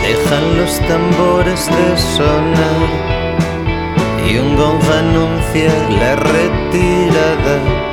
Dejan los tambores de sonar y un gong anuncia la retirada.